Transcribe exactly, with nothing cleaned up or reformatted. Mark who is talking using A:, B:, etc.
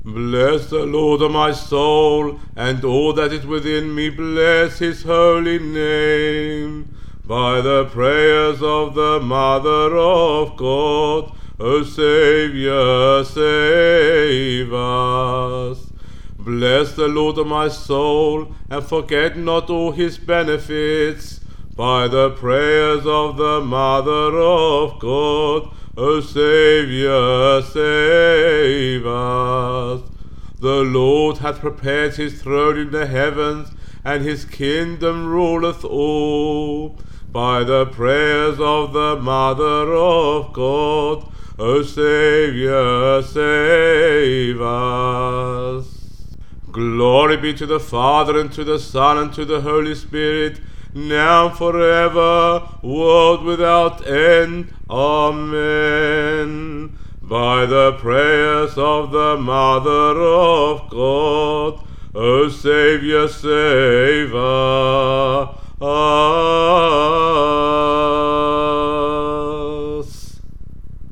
A: Bless the Lord, O my soul, and all that is within me, bless his holy name. By the prayers of the Mother of God, O Saviour, save us. Bless the Lord, O my soul, and forget not all his benefits. By the prayers of the Mother of God, O Saviour, save us. The Lord hath prepared his throne in the heavens, and his kingdom ruleth all. By the prayers of the Mother of God, O Saviour, save us. Glory be to the Father, and to the Son, and to the Holy Spirit, now and forever, world without end. Amen. By the prayers of the Mother of God, O Saviour, save us.